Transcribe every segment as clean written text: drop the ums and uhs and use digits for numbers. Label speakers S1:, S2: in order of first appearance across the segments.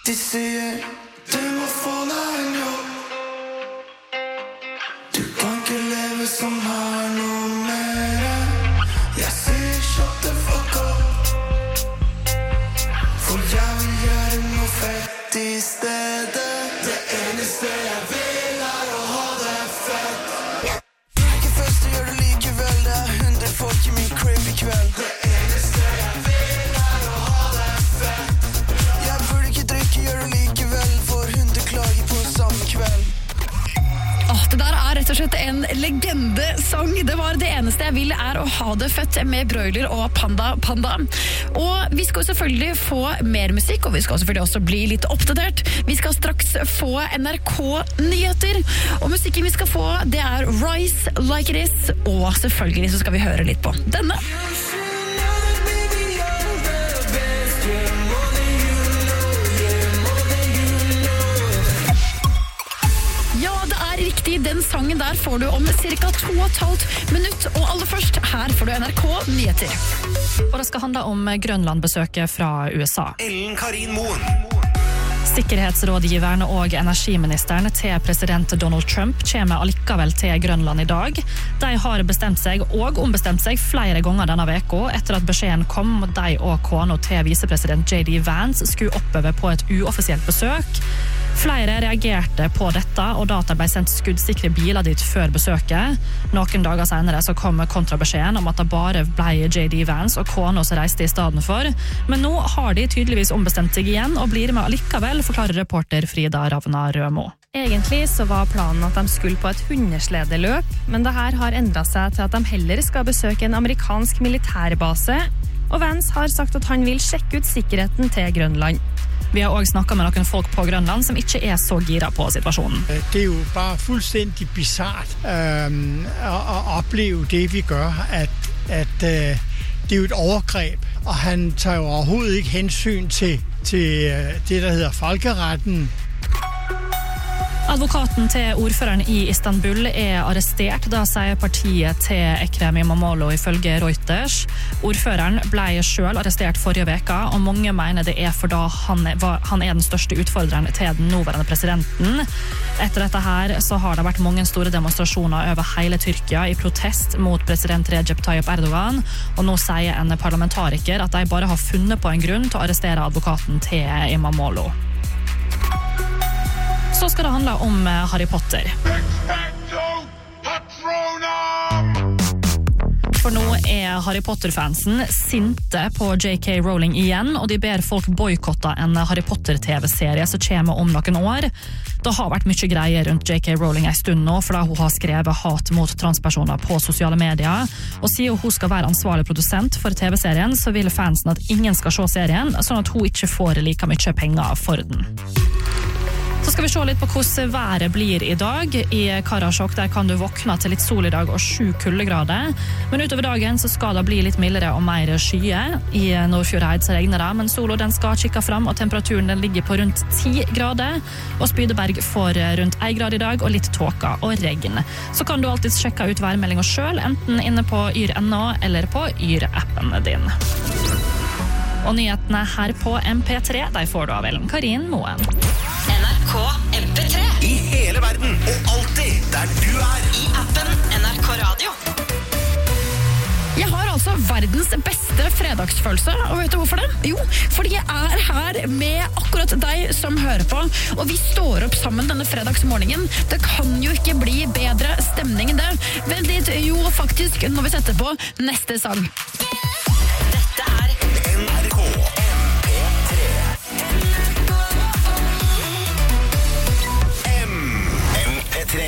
S1: De sier du må få deg en jobb. Du kan ikke leve som her noe mer. Jeg sier shut the fuck up. For jeg vil gjøre noe fett i stedet. Det eneste jeg vil å ha det fett. Jeg er ikke først til å gjøre det likevel. Det 100 folk i min crib i kveld. Det eneste jeg vil å ha det fett. Jeg burde ikke drikke, gjøre det likevel. For 100 klager på samme kveld.
S2: Det der rett og slett en legendesang. Det var det eneste jeg vil å ha det fett med Broiler og Panda. Og vi skal selvfølgelig få mer musikk, og vi skal selvfølgelig også bli litt oppdatert. Vi skal straks få NRK-nyheter, og musikken vi skal få, det Rise Like It Is, og selvfølgelig så skal vi høre litt på denne. Riktig, den sangen der får du om cirka 2,5 minutt, og aller først, her får du NRK-nyheter.
S3: Og det skal handle om Grønland-besøket fra USA.
S4: Ellen Karin Moen.
S3: Sikkerhetsrådgiveren og energiministeren til president Donald Trump kommer allikevel til Grønland i dag. De har bestemt seg og ombestemt seg flere ganger denne veka etter at beskjeden kom om de og kona til visepresident J.D. Vance skulle oppover på et uoffisielt besøk. Flere reagerte på dette, og data ble sendt skuddsikre biler dit før besøket. Noen dager senere så kom kontrabeskjeden om at det bare ble J.D. Vance og kona som reiste i stedet for. Men nå har de tydeligvis ombestemt seg igjen og blir med allikevel, forklarer reporter Frida Ravna Rømo.
S5: Egentlig så var planen at de skulle på et hundesledeløp, men det her har endret seg til at de heller skal besøke en amerikansk militærbase, og Vance har sagt at han vil sjekke ut sikkerheten til Grønland.
S3: Vi har også snakket med noen folk på Grønland som ikke så gira på situasjonen.
S6: Det jo bare fuldstændig bizarrt å oppleve det vi gjør, at det jo et overgrep, og han tar jo overhovedet ikke hensyn til det der heter folkeretten.
S3: Advokaten til ordføreren i Istanbul arrestert, da sier partiet til Ekrem Imamoglu ifølge Reuters. Ordføreren ble selv arrestert forrige veka, og mange mener det for da han den største utfordreren til den nåværende presidenten. Etter dette her så har det vært mange store demonstrasjoner over hele Tyrkia i protest mot president Recep Tayyip Erdogan, og nå sier en parlamentariker at de bare har funnet på en grunn til å arrestere advokaten til Imamoglu. Så skal det handle om Harry Potter. For nå Harry Potter-fansen sinte på J.K. Rowling igjen, og de ber folk boykotte en Harry Potter-TV-serie som kommer om noen år. Det har vært mye greier rundt J.K. Rowling en stund nå, fordi hun har skrevet hat mot transpersoner på sosiale medier, og siden hun skal være ansvarlig produsent for TV-serien, så vil fansen at ingen skal se serien, sånn at hun ikke får like mye penger for den. Så skal vi se litt på hvordan været blir i dag. I Karasjok der kan du våkne til litt sol i dag og 7 kuldegrader. Men utover dagen så skal det bli litt mildere og mer skye. I Nordfjordeid så regner det, men solen den skal kikke fram, og temperaturen den ligger på rundt 10 grader. Og Spydeberg får rundt 1 grad i dag, og litt tåka og regn. Så kan du alltid sjekke ut værmeldingen selv, enten inne på yr.no eller på yr-appen din. Og nyhetene her på MP3, de får du av Ellen Karin Moen.
S7: NRK MP3
S4: I hele verden, og alltid der du
S7: I appen NRK Radio.
S2: Jeg har altså verdens beste fredagsfølelse, og vet du hvorfor det? Jo, fordi jeg her med akkurat deg som hører på, og vi står opp sammen denne fredagsmorgenen. Det kan jo ikke bli bedre stemning enn det. Vent litt, jo faktisk, når vi setter på neste sang.
S7: Dette
S4: NRK MP3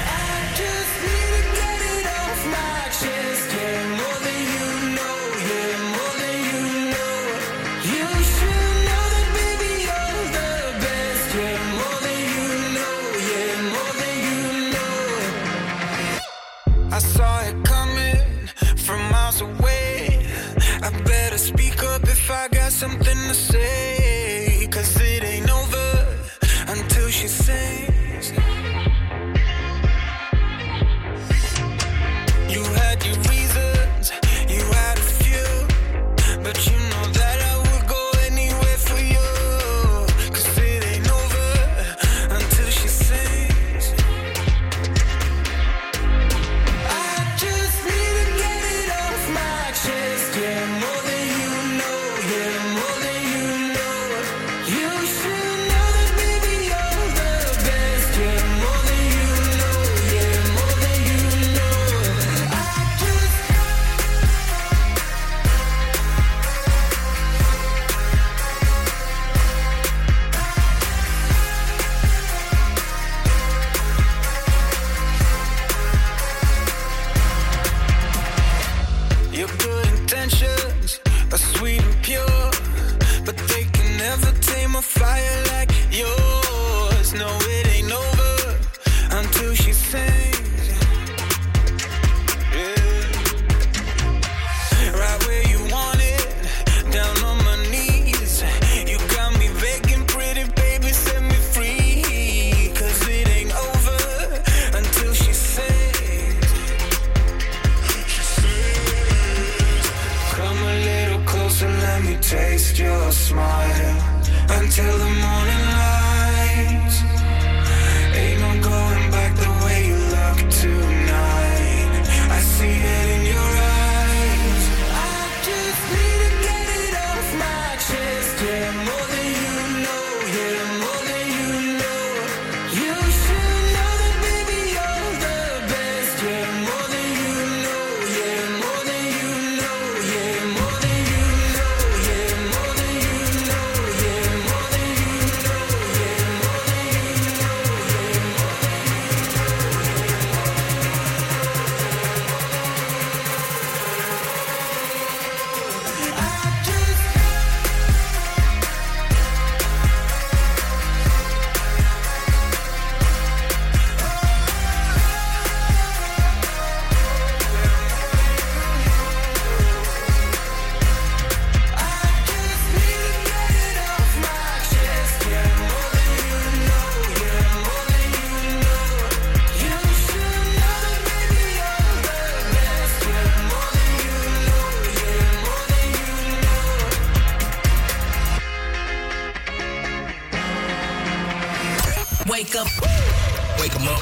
S1: I saw it coming from miles away. I better speak up if I got something to say, 'cause it ain't over until she sings. You had your reasons, you had a few, but you know that I would go anywhere for you, 'cause it smile until the morning light. Ain't no going back the way you look tonight. I see it in your eyes. I just need to get it off my chest. Yeah, more than you know. Yeah, more than you know. You should know that, baby, you're the best. Yeah, more than you know. Yeah, more than you know. Yeah, more than you know. Yeah, more than you know. Yeah, more than you know. Yeah, more than you know.
S4: Wake up. Wake 'em up.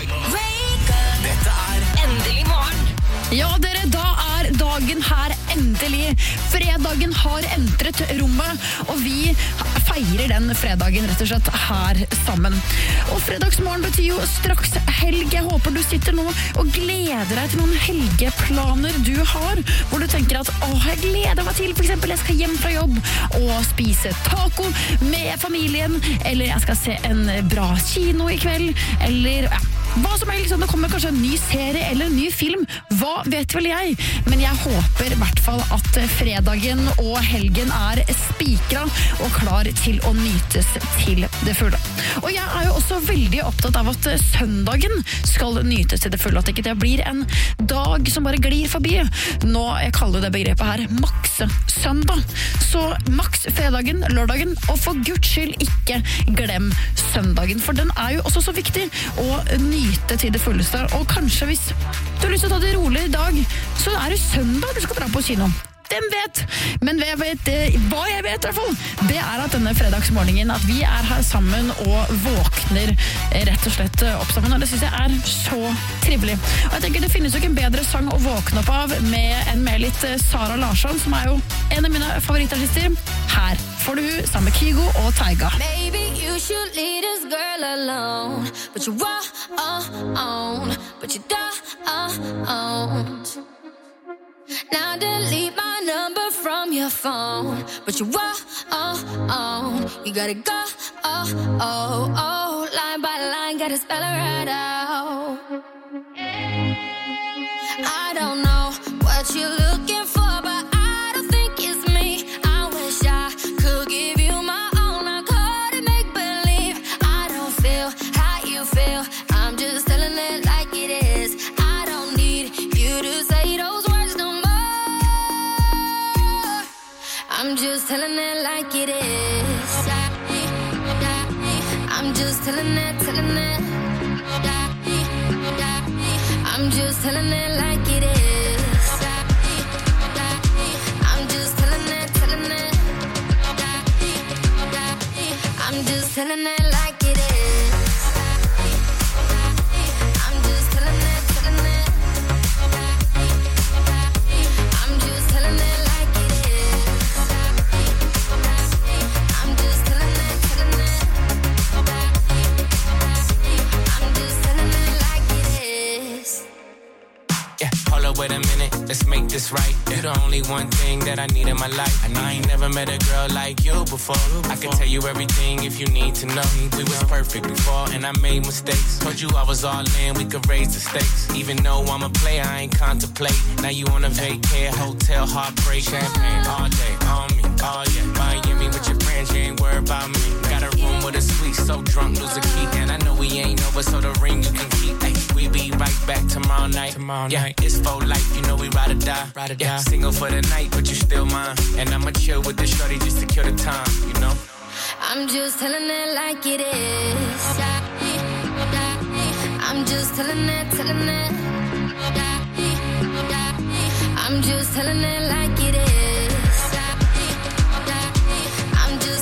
S4: Dette
S7: Endelig morgen.
S2: Ja, dere, da er dagen her endelig. Fredagen har entret rommet, og vi feirer den fredagen rett og slett her sammen. Og fredagsmorgen betyr jo straks helg. Jeg håper du sitter nå og gleder deg til noen helgeplaner du har, hvor du tenker at jeg gleder meg til, for eksempel jeg skal hjem fra jobb og spise taco med familien, eller jeg skal se en bra kino i kveld, eller hva som helst, det kommer kanskje en ny serie eller en ny film, hva vet vel jeg, men jeg håper i hvert fall at fredagen og helgen er spikra og klar til å nytes til det fulle. Og jeg er jo også veldig opptatt av at søndagen skal nytes til det fulle, at ikke det blir en dag som bare glir forbi. Nå, jeg kaller det begrepet her makse søndag. Så maks fredagen, lørdagen, og for Guds skyld ikke glem søndagen, for den er jo også så viktig å nyte til det fulleste. Og kanskje hvis du har lyst til å ta det rolig i dag, så er det søndag du skal dra på kino. Hvem vet? Men hva jeg vet i hvert fall, det er at denne fredagsmorgenen at vi er her sammen og våkner rett og slett opp sammen, og det synes jeg er så trivelig. Og jeg tenker det finnes jo ikke en bedre sang å våkne opp av med litt Sara Larsson, som er jo en av mine favorittartister. Her får du sammen med Kygo og Taiga.
S8: Maybe you should leave this girl alone, but you won't, but you don't. Now delete my number from your phone, but you won't. You gotta go, line by line, gotta spell it right out. I don't know what you're looking for, but I don't think it's me. I wish I could give you my all, I couldn't make believe. I don't feel how you feel, I'm just telling it like it is. I don't need you to say those words no more. I'm just telling it like it is. I'm just telling it. I'm just telling it like it is. I'm just telling it. I'm just telling it like it is. I'm just telling it. I'm just telling it like it is. I'm just telling it. I'm just telling it like it is.
S9: Yeah, hold up, wait a minute, let's make this right. You're the only one thing that I need in my life. I ain't never met a girl like you before. I can tell you everything if you need to know. We was perfect before and I made mistakes. Told you I was all in, we could raise the stakes. Even though I'm a player, I ain't contemplate. Now you on a vacay, hotel, heartbreak. Champagne all day, on me, oh yeah. Miami with your friends, you ain't worried about me. Got a room with a suite, so drunk, lose a key. And I know we ain't over, so the ring you can keep. Ay, we be right back tomorrow night. Yeah, it's for life, you know we ride or die. Yeah, single for the night, but you still mine. And I'ma chill with the shorty just to kill the time, you know.
S8: I'm just telling it like it is. I'm just telling it. I'm just telling it like it is. I'm just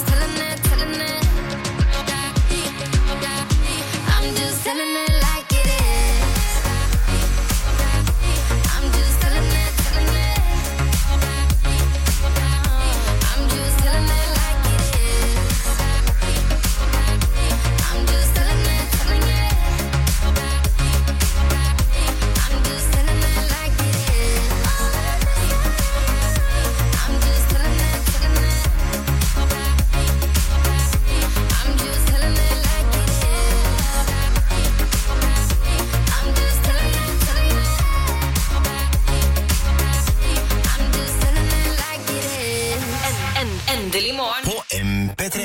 S4: P3.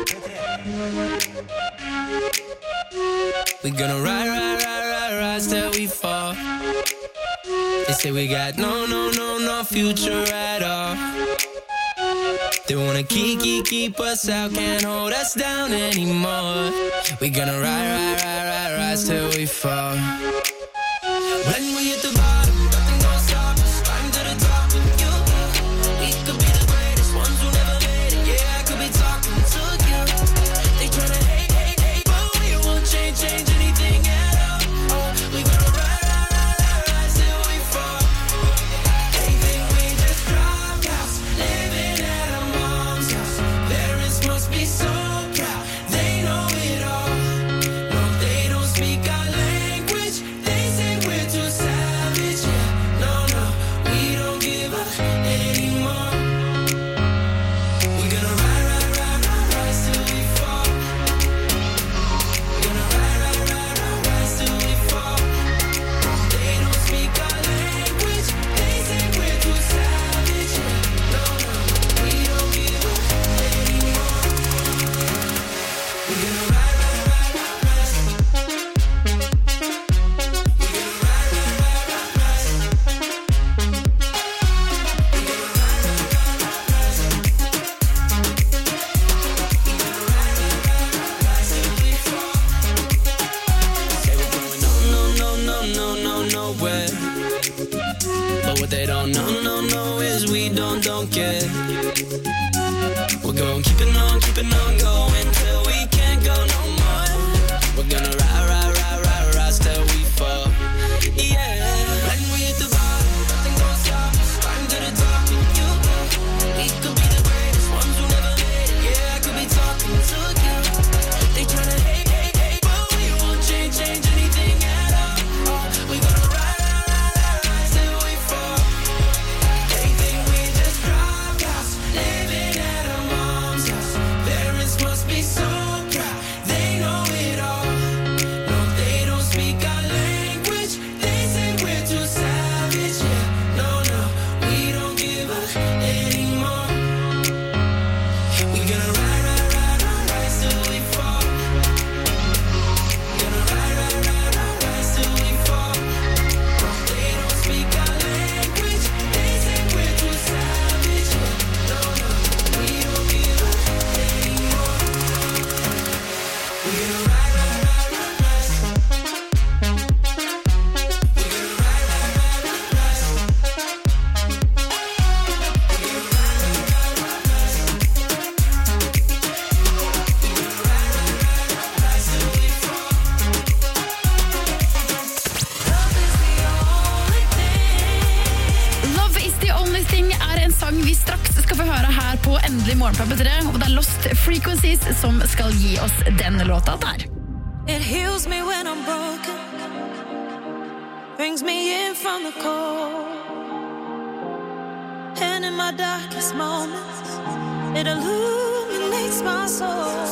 S9: We gonna rise till we fall. They say we got no future at all. They wanna keep us out, can't hold us down anymore. We gonna rise till we fall. When we hit the bottom, nothing gonna stop us. Climb to the top with you. We could be the greatest ones who never made it. Yeah, I could be talking to you. They tryna hate, but we won't change anything at all. Oh, we gonna rise till we fall. They think we just drop house, living at our mom's house. Parents must be so proud, they know it all. No, they don't speak our language. They say we're too savage. Yeah, no, we don't give up anymore. We're gonna rise till we fall. We're gonna rise till we fall. They don't speak our language. They say we're too savage. Yeah, no, we don't give up anymore. We're gonna rise. Say we're going nowhere. But what they don't know is we don't care. We're going keeping on going till we can't go no more. We're gonna rise till we fall. Yeah. When we hit the bottom, nothing gonna stop us. Climb to the top with you. We could be the greatest ones who never made it. Yeah, I could be talking to you. They tryna hate, but we won't change anything at all. Oh, we gonna rise till we fall. They think we just drop house, living at our mom's house. Parents must be so proud, they know it all. No, they don't speak our language. They say we're too savage. Yeah, no, we don't give up anymore. We gonna rise till we fall. Gonna rise till we fall. They don't speak our language. They say we're too savage. No, we don't give up anymore. We gonna rise.
S2: Love is the only thing er en sang vi straks skal få høre her på Endelig morgen på P3, og det er Lost Frequencies som skal gi oss den låta der.
S8: It heals me when I'm broken, brings me in from the cold, and in my darkest moments, it illuminates my soul.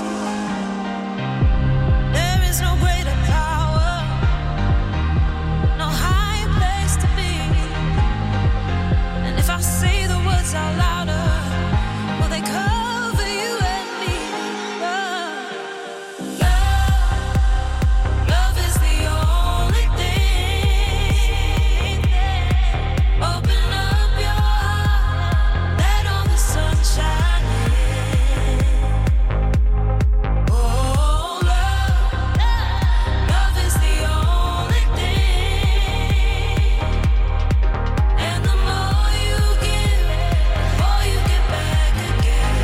S8: There is no greater power, no higher place to be, and if I say the words out louder, will they cover you and me? Love is the only thing. Open up your heart, let all the sun shine in. Oh, love is the only thing. And the more you give, the more you get back again.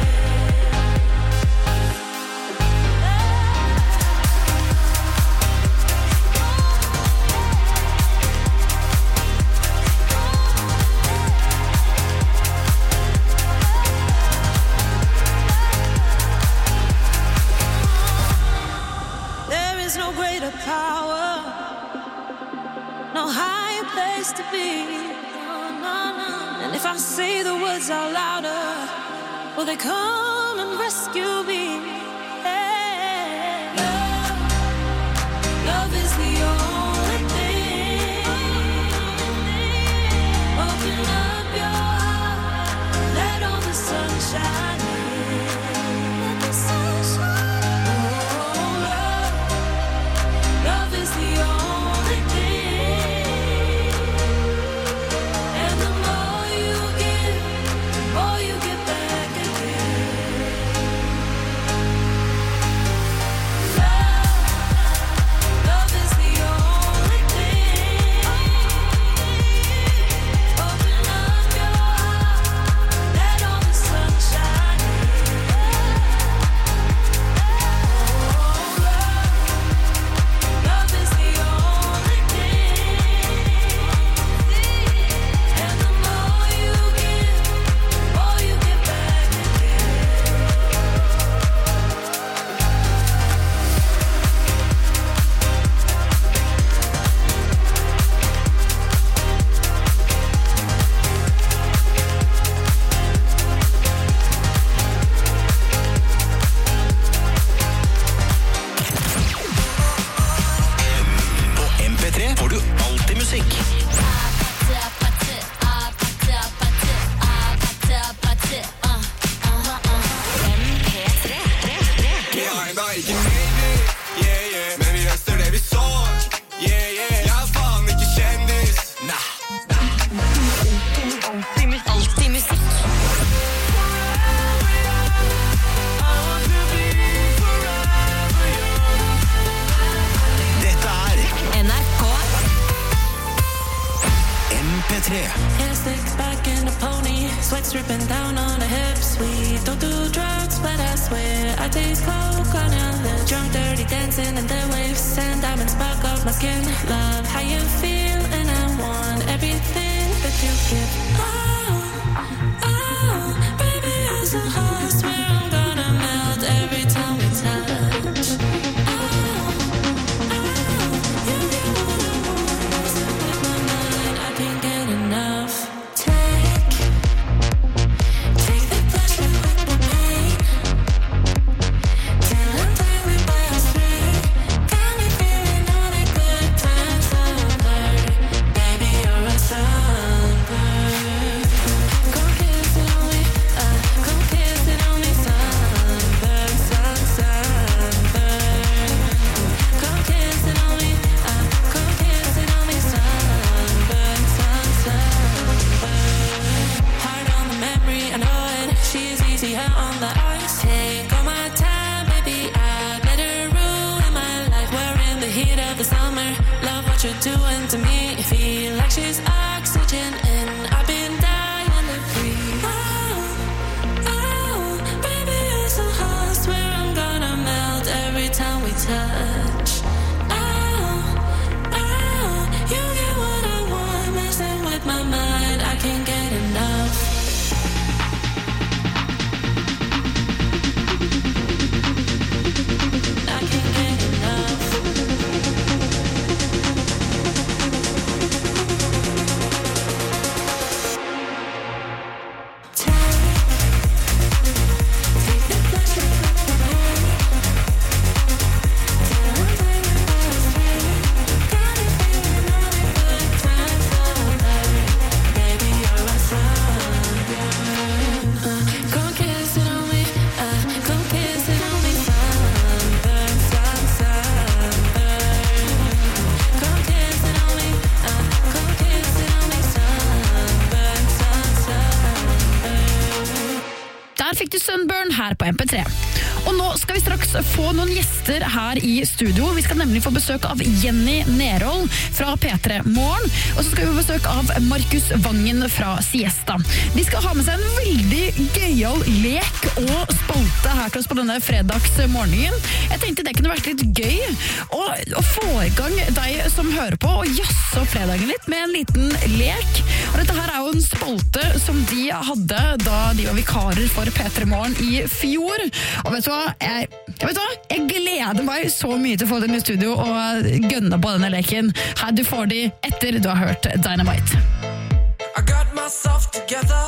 S8: There is no greater power, no higher place to be. And if I say the words out louder, will they come and rescue me? Hey. Love is the only thing. Open up your heart, let all the sun shine in.
S9: MP3.
S10: Hair slicked back in a pony, sweat dripping down on the hips. We don't do drugs, but I swear I taste coke on your lips. Drunk, dirty, dancing in the waves, sand diamonds spark off my skin. Love how you feel, and I want everything that you give. Oh, baby, you're so hot. Swear I'm gonna melt every time we touch. Doing to me, feel like she's oxygen, and I've been dying to breathe. Oh, baby, you're so hot. Swear I'm gonna melt every time we touch. Oh, you get what I want, messing with my mind. I can't get enough. I can't get enough.
S2: Fikk du Sunburn her på MP3. Og nå skal vi straks få noen gjester her i studio. Vi skal nemlig få besøk av Jenny Nerhold fra P3 Morgen, og så skal vi få besøk av Markus Vangen fra Siesta. De skal ha med seg en veldig gøyal lek og spalte her til oss på denne fredagsmorgenen. Jeg tenkte det kunne vært litt gøy å få i gang deg som hører på og jazze opp fredagen litt med en liten lek. Og dette her er jo en spalte som de hadde da de var vikarer for P3 Morgen i fjor. Og vet du hva? Jeg gleder meg så mye til å få den i studio og gønne på denne leken. Her du får de etter du har hørt Dynamite.
S1: I got myself together,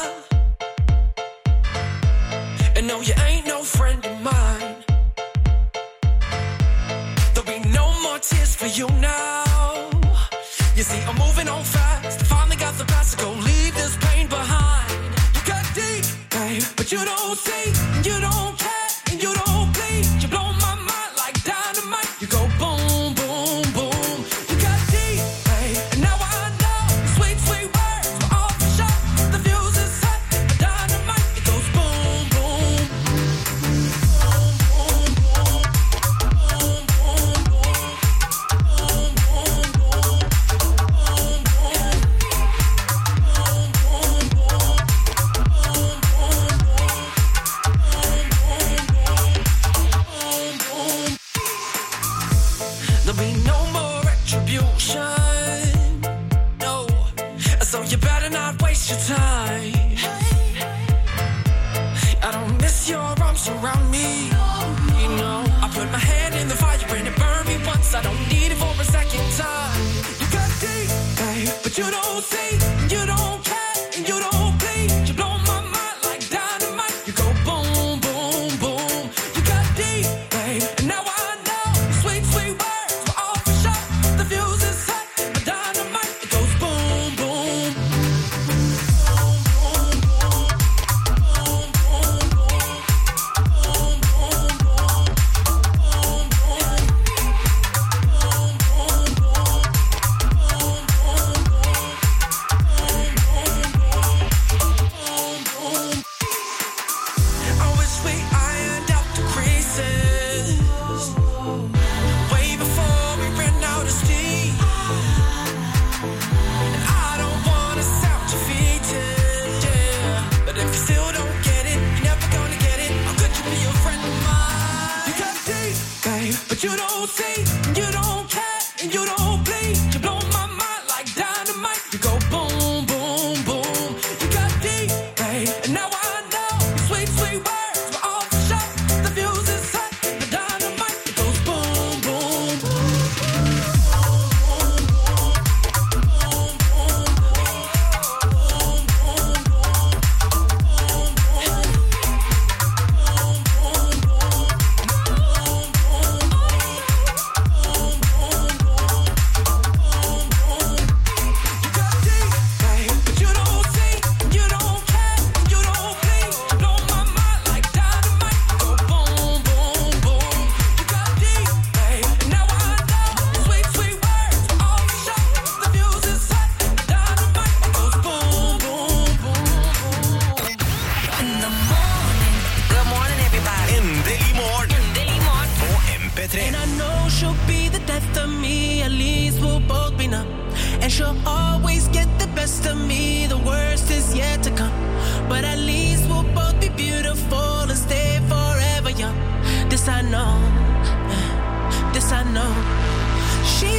S1: and no, you ain't no friend of mine. There'll be no more tears for you now. You see, I'm moving on fast. Finally got the past to go leave this pain behind. You got deep, babe, but you don't see, you don't care. You don't bleed, you blow my mind like dynamite. You go boom, boom, boom. You got deep, babe, and now I know sweet, sweet words were all for sure. The fuse is set, but dynamite, it goes boom, boom. Boom, boom, boom. Boom, boom, boom. Boom, boom, boom. Boom, boom. Boom, boom, boom. There'll be no more retribution, no. So you better not waste your time. I don't miss your arms around me. You know, I put my hand in the fire and it burned me once. I don't need it for a second time. You got deep, babe, but you don't see, you don't care, and you don't bleed. You blow my mind like dynamite. You go boom, boom, boom. You got deep, babe, and now I know sweet, sweet words were all for sure. The fuse is set, but dynamite, it goes boom, boom. Boom, boom, boom. Boom, boom, boom. Boom, boom, boom. Boom, boom. Boom, boom, boom. Boom, boom, boom.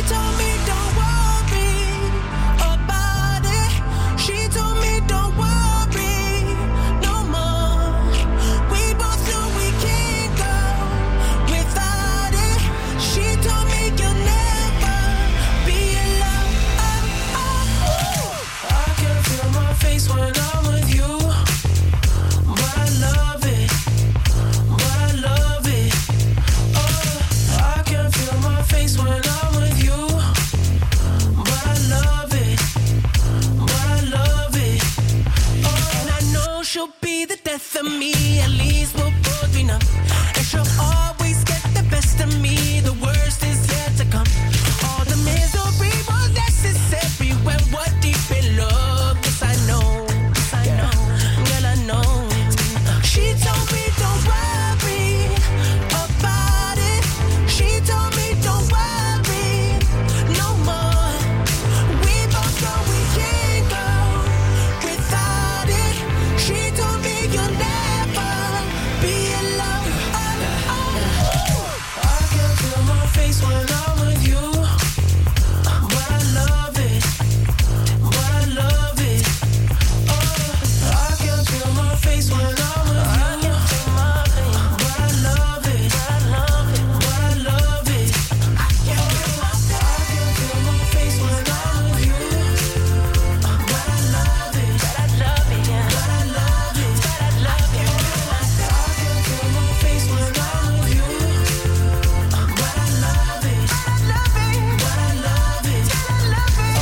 S1: told me don't worry about it. She told me don't worry no more. We both know we can't go without it. She told me you'll never be alone. I can feel my face when I'm with you, but I love it, but I love it. I can feel my face when I'm with you, but I love it, but I love it. And I know she'll be the death of me, at least we'll both be numb. And she'll always get the best of me, the worst is yet to come. All the misery was necessary when we're deep in love. Yes, I know, girl, I know. She told me don't worry about it. She told me don't worry no more. We both know we can't go without it. She told me you'll never be alone. I can feel my face when I'm with you, but I love it, but I love it. I can feel my face when I'm with you, but I love it, but I love it. I can feel my face when I'm with you, but I love it, but I love it, but I love it, but I love it. I can feel my face when I'm with you, but I love it, but I love it, but I love it, but I love it.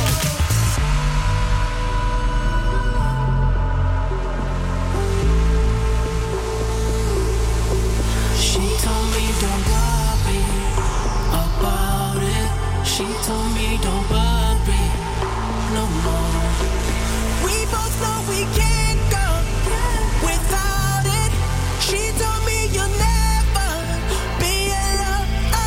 S1: She told me don't worry about it. She told me don't worry no more. We both know we can't go without it. She told me you'll never be alone.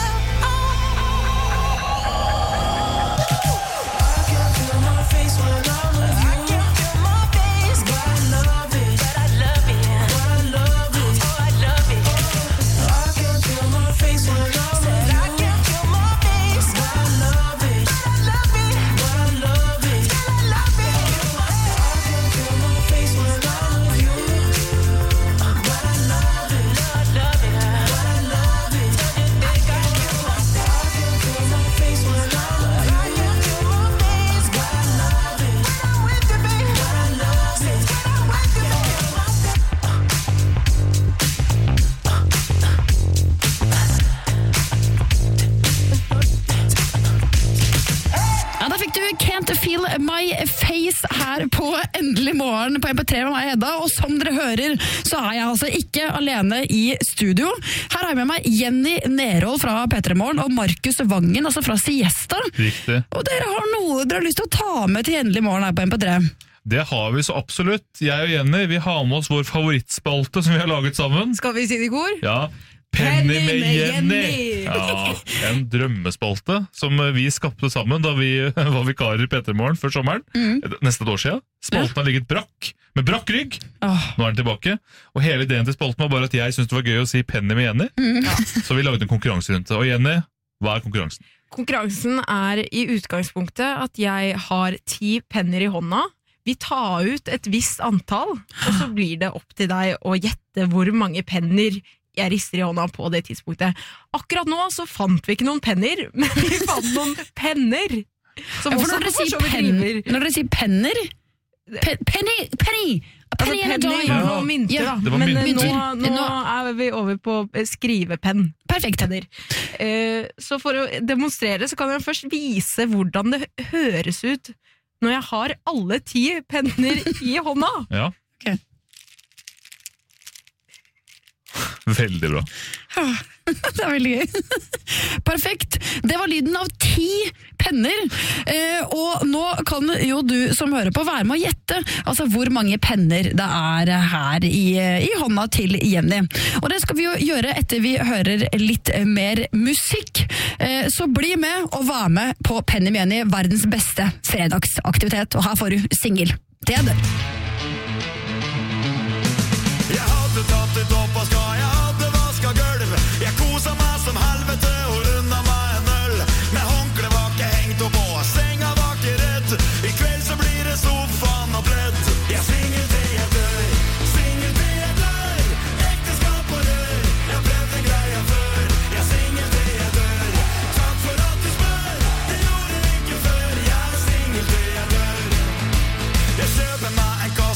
S1: I can feel my face when I'm with you. I can feel my face, but I love it, but I love it, but I love it, oh I love it. I can feel my face when I'm with you. I can feel my face, but I love it, but I love it, but I love it, but I love it. I can feel my face when I'm with you, but I love it, but I love it, but I love it. I can feel my face when I'm with you. I can feel my face, but I love it, when I'm with you, baby, but I love it, when I'm with you,
S2: Ja, da fikk du Can't Feel My Face her på Endelig morgen på MP3 med meg, Hedda. Og som dere hører, så er jeg altså ikke alene i studio. Her har jeg med meg Jenny Nerhold fra P3 Morgen og Markus Vangen, altså fra Siesta.
S11: Riktig.
S2: Og dere har noe dere har lyst til å ta med til Endelig morgen her på MP3.
S11: Det har vi så absolutt. Jeg og Jenny, vi har med oss vår favorittspalte som vi har laget sammen.
S12: Skal vi si det i kor?
S11: Ja, Penny med Jenny!
S12: Jenny.
S11: Ja, en drømmespalte som vi skapte sammen da vi var vikarer i P3 Morgen før sommeren. Nesten et år siden. Spalten har ligget brakk, med brakk rygg. Nå er den tilbake. Og hele ideen til spalten var bare at jeg syntes det var gøy å si Penny med Jenny. Så vi laget en konkurranse rundt det. Og Jenny, hva er konkurransen?
S12: Konkurransen er i utgangspunktet at jeg har 10 penner i hånda. Vi tar ut et visst antall, og så blir det opp til deg å gjette hvor mange penner jeg rister i hånda på det tidspunktet. Akkurat nå så fant vi ikke noen penner, men vi fant noen penner.
S2: Ja, for når dere sier penner, penny
S12: var noen mynter, da.
S11: Det var
S12: Men
S11: mynter.
S12: nå er vi over på skrivepenn.
S2: Perfekt.
S12: Så for å demonstrere så kan jeg først vise hvordan det høres ut når jeg har alle 10 penner i hånda.
S11: Ja. Veldig bra.
S2: Det er veldig gøy. Perfekt. Det var lyden av 10 penner. Og nå kan jo du som hører på være med å gjette altså hvor mange penner det er her i hånda til Jenny. Og det skal vi jo gjøre etter vi hører litt mer musikk. Så bli med og vær med på Penny med Jenny, verdens beste fredagsaktivitet. Og her får du single. Det er det.
S1: Jeg hadde tatt et oppvaska, jeg hadde vasket gulv. Jeg koset meg som helvete og rundet meg en øl. Med håndkle var ikke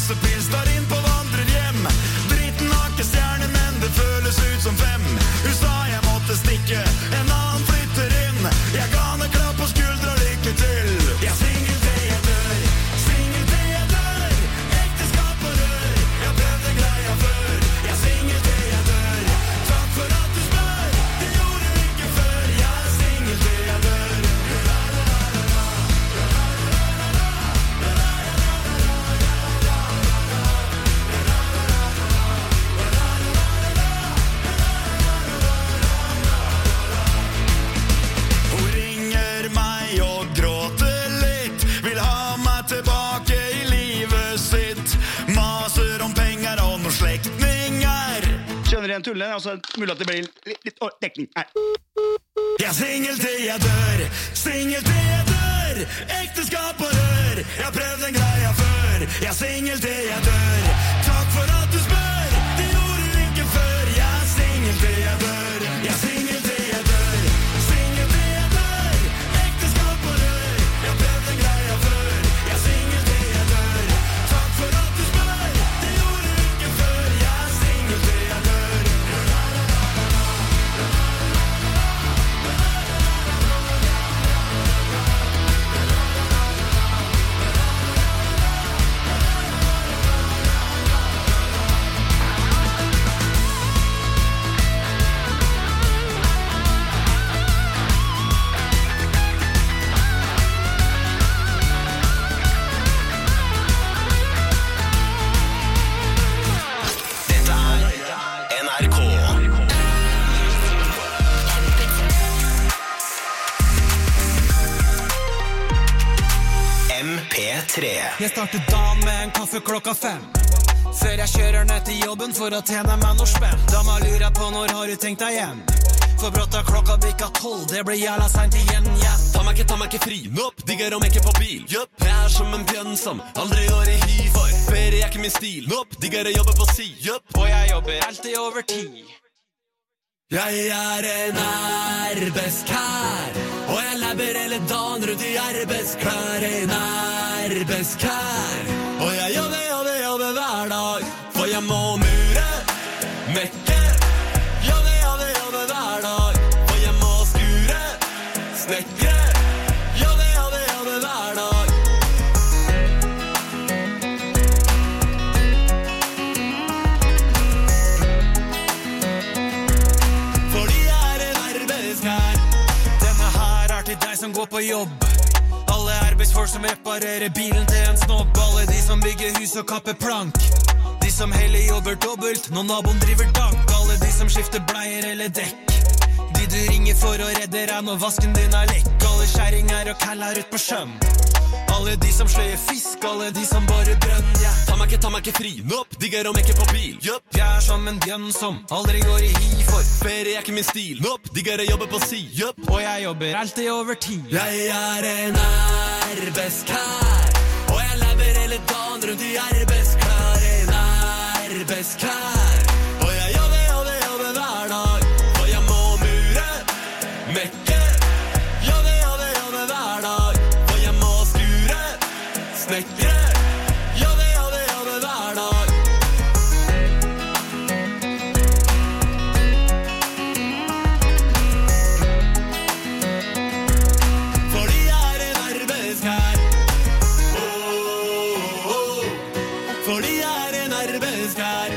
S1: masse pils der inn på vandrerhjem. Dritten har ikke stjerne, men det føles ut som 5. Hun sa jeg måtte stikke, en annen flytter inn. Jeg ga henne klapp på skuldra, lykke til. Jeg er singel til jeg dør, singel til jeg dør. Ekteskap og rør, jeg prøvde greia før. Jeg er singel til jeg dør, takk for at du spør. Det gjorde du ikke før, jeg er singel til jeg dør. Hun ringer meg og gråter litt, vil ha meg tilbake i livet sitt. Maser om penger og noen slektninger. Skjønner igjen tullet, altså mulig at det blir litt dekning her. Jeg er singel til jeg dør, singel til jeg dør. Ekteskap og rør, jeg har prøvd en greia før. Jeg er singel til jeg dør, takk for at du spør. Det gjorde du ikke før, jeg er singel til jeg dør. Jeg er singel til jeg dør, singel til jeg dør. Ekteskap og rør, jeg har prøvd en greia før. Jeg er singel til jeg dør, takk for at du spør. Det gjorde du ikke før, jeg er singel til jeg dør.
S4: NRK. MP3.
S13: Jeg starter dagen med en kaffe klokka 5. Før jeg kjører ned til jobben for å tjene meg noe spenn. Dama lurer på når har du tenkt deg hjem. For brått har klokka bikka 12, det blir jævla sent igjen.
S14: Ta meg ikke fri, nopp, digger om ikke på bil. Jupp, jeg er som en bjønn som aldri går i hy for. Ferie er ikke min stil, nopp, digger å jobbe på si. Jupp,
S13: Og jeg jobber alltid over 10.
S14: jeg er en arbeidskær, og jeg labber hele dagen rundt i arbeidsklær. En arbeidskær, og jeg jobber hver dag. For jeg må mure, mekke, jobbe hver dag. For jeg må skure, snekre, jobbe hver dag. Fordi jeg er en arbeidskær.
S13: Denne her er til deg som går på jobb. Alle arbeidsfolk som reparerer bilen til en snobb. Alle de som bygger hus og kapper plank. De som heller jobber dobbelt når naboen driver dank. Alle de som skifter bleier eller dekk. De du ringer for å redde deg når vasken din er lekk. Alle kjæringer og kæller ut på sjøen. Alle de som sløyer fisk, alle de som borer brønn, yeah.
S14: Ta meg ikke fri, nopp, digger om ikke på bil. Jupp,
S13: Jeg er som en bjønn som aldri går i hi for.
S14: ferie er ikke min stil, nopp, digger å jobbe på si. Jupp,
S13: Og jeg jobber alltid over 10.
S14: jeg er en arbeidskær, og jeg labber hele dagen rundt i arbeidsklær. En arbeidskær, og jeg jobber hver dag. For jeg må mure, mekke, jobbe hver dag. For jeg må skure, snekre, jobbe hver dag. Fordi jeg er en arbeidskær. Fordi jeg er en arbeidskær.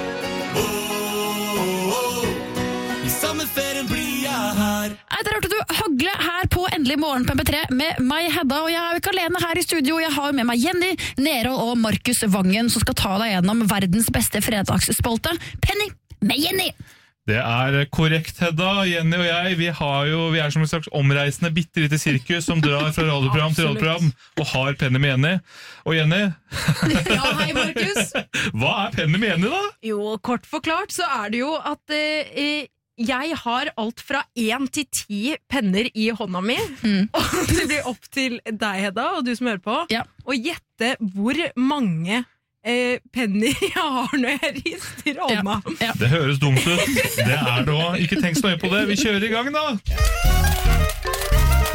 S14: I sommerferien blir jeg her.
S2: Der hørte du Hagle her på Endelig morgen på MP3 med meg, Hedda, og jeg er jo ikke alene her i studio. Jeg har med meg Jenny, Nerol og Markus Vangen som skal ta deg gjennom verdens beste fredagsspalte. Penny med Jenny!
S11: Det er korrekt, Hedda. Jenny og jeg, vi er som en slags omreisende bitte lite sirkus som drar fra radioprogram til radioprogram og har Penny med Jenny. Og Jenny,
S12: Ja, hei Markus.
S11: hva er Penny med Jenny da?
S12: Jo, kort forklart så er det jo at jeg har alt fra 1 til 10 penner i hånda mi, og det blir opp til deg, Hedda, og du som hører på, å gjette hvor mange penner jeg har når jeg rister hånda.
S11: Det høres dumt ut. Det er det også. Ikke tenk så nøye på det. Vi kjører i gang da.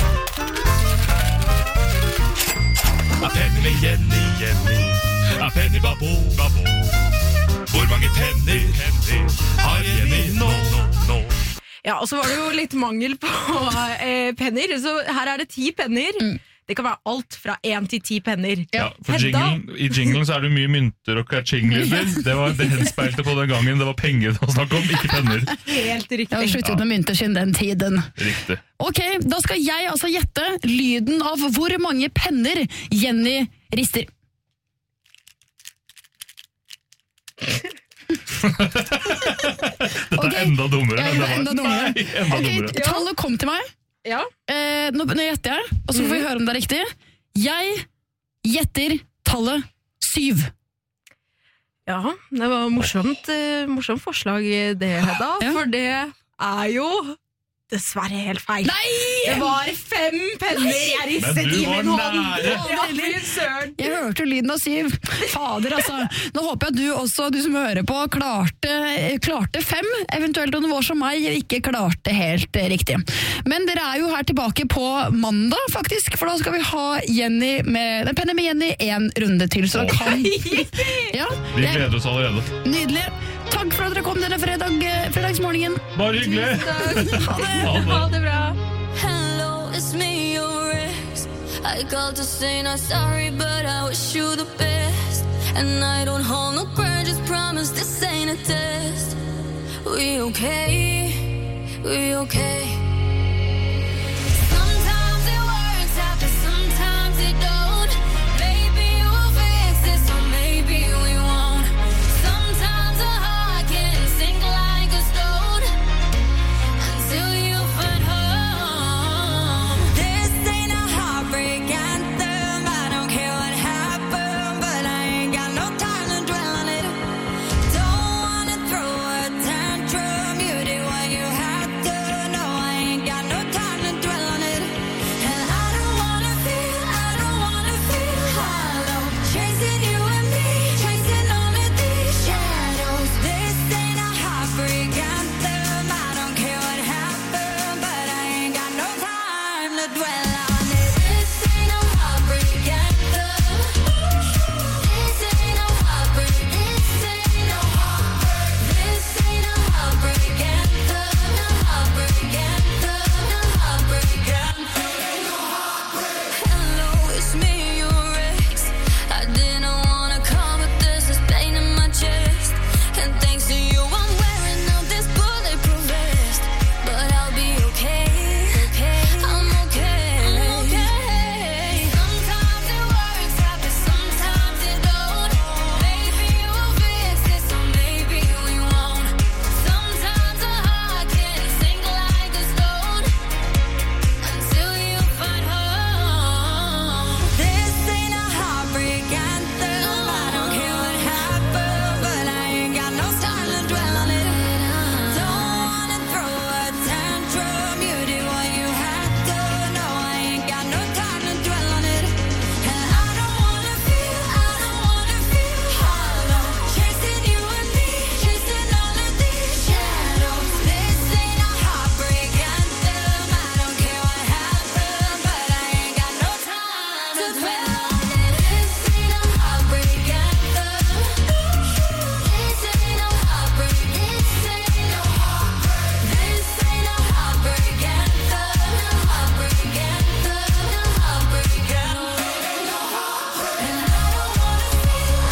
S11: Penny med Jenny, Jenny. Penny Babo. Hvor mange penner har Jenny nå?
S12: Ja, og så var det jo litt mangel på penner, så her er det 10 penner. Det kan være alt fra 1 til 10 penner.
S11: Ja, for i jinglen så er det mye mynter og kaching-lyder. Det var det henspeilte på den gangen. Det var penger å snakke om, ikke penner.
S12: Helt riktig.
S2: Jeg har sluttet med mynter siden den tiden.
S11: Riktig.
S2: Ok, da skal jeg altså gjette lyden av hvor mange penner Jenny rister.
S11: Dette er enda dummere.
S2: Enda dummere.
S11: Nei, enda dummere.
S2: Tallet kom til meg.
S12: Ja.
S2: Nå gjetter jeg, og så får vi høre om det er riktig. Jeg gjetter tallet 7.
S12: Ja, det var morsomt forslag det, Hedda, for det er jo dessverre helt feil.
S2: Nei!
S12: Det var 5 penner jeg ristet i min hånd.
S2: Jeg hørte lyden av 7. Fader, altså. Nå håper jeg at du også, du som hører på, klarte 5. Eventuelt om det var som meg, ikke klarte helt riktig. Men dere er jo her tilbake på mandag, faktisk, for da skal vi ha Penner med Jenny 1 runde til, så da kan... Ja,
S11: vi gleder oss allerede.
S2: Nydelig. Takk for at dere kom denne fredagsmorgenen.
S11: Bare hyggelig.
S12: Ha det bra.
S8: Hello, it's me, your ex. I called to say not sorry, but I wish you the best. And I don't hold no grudges, promise this ain't a test. We okay, we okay. Sometimes it works out, but sometimes it don't. Maybe we'll fix this, or maybe we won't. Sometimes a heart can sink like a stone until you find home. This ain't a heartbreak anthem. I don't care what happened, but I ain't got no time to dwell on it. Don't wanna throw a tantrum. You did what you had to. No, I ain't got no time to dwell on it. And I don't wanna feel hollow. Chasing you and me, chasing all of these shadows. This ain't a heartbreak anthem. I don't care what happened, but I ain't got no time to dwell on it. This ain't a heartbreak anthem. This ain't no heartbreak. This ain't no heartbreak. This ain't a heartbreak anthem. No heartbreak anthem. No heartbreak anthem. Hello, it's me, your ex. I didn't wanna come, but there's this pain in my chest. And thanks to you, I'm wearing out this bulletproof vest. But I'll be okay. I'm okay. Sometimes it works out, but sometimes it don't. Maybe we'll fix this, or maybe we won't. Sometimes a heart can sink like a stone until you find home. This ain't a heartbreak anthem. I don't care what happened, but I ain't got no time to dwell on it. Don't wanna throw a tantrum. You did what you had to. No, I ain't got no time to dwell on it. And I don't wanna feel hollow. Chasing you and me, chasing all of these shadows. This ain't a heartbreak anthem. I don't care what happened, but I ain't got no time to dwell on it. This ain't a heartbreak anthem. This ain't no heartbreak. This ain't no heartbreak. This ain't a heartbreak anthem. No heartbreak anthem. No heartbreak anthem. And I don't wanna feel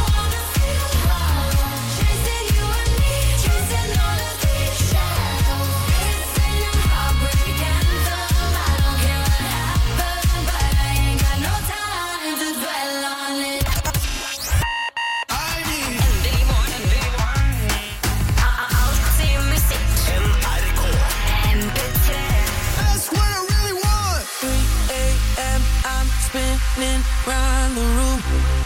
S8: hollow. Chasing you and me, chasing all of these shadows. This ain't a heartbreak anthem. I don't care what happened, but I ain't got no time to dwell on it. Endelig morgen. Alltid musikk.
S4: NRK.
S8: MP3.
S14: That's what I really want. 3 a.m. I'm spinning round the room.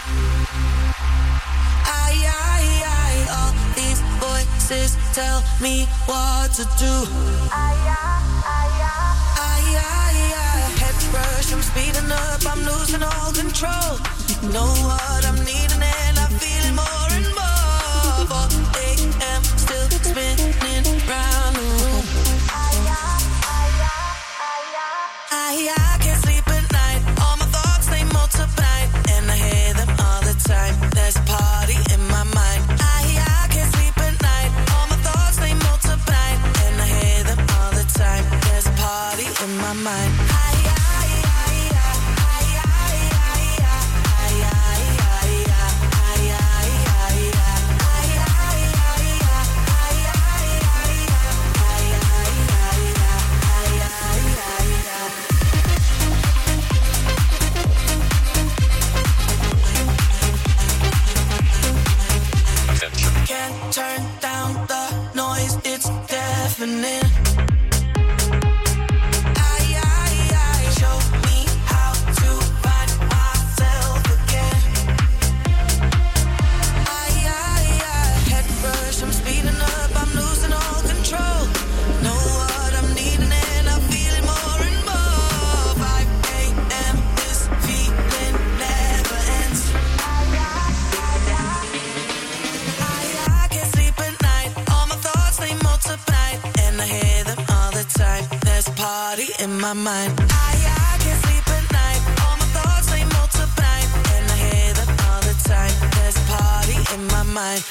S14: All these voices tell me what to do. Head rush, I'm speeding up, I'm losing all control. Know what I'm needing and I'm feeling more and more. 4 a.m. still spinning round the room. I can't sleep at night. All my thoughts, they multiply, and I hear them all the time. There's a part
S1: can't turn down the noise, it's deafening. Show me how to find myself again. Head rush, I'm speeding up, I'm losing all control. Know what I'm needing and I feel it more and more. 5 a.m. this feeling never ends. I can't sleep at night, all my thoughts they multiply, and I hear them all the time. There's a party in my mind. I can't sleep at night, all my thoughts they multiply, and I hear them all the time. There's a party in my mind.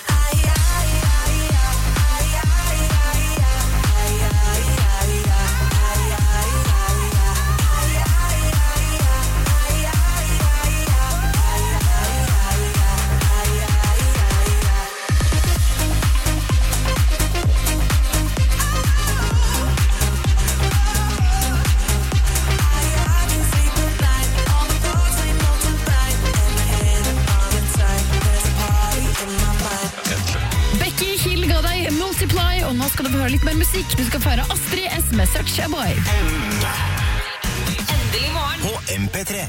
S2: Multiply, og nå skal du få høre litt mer musikk. Du skal få høre Astrid S med Such a Boy.
S7: Endelig morgen
S4: på MP3.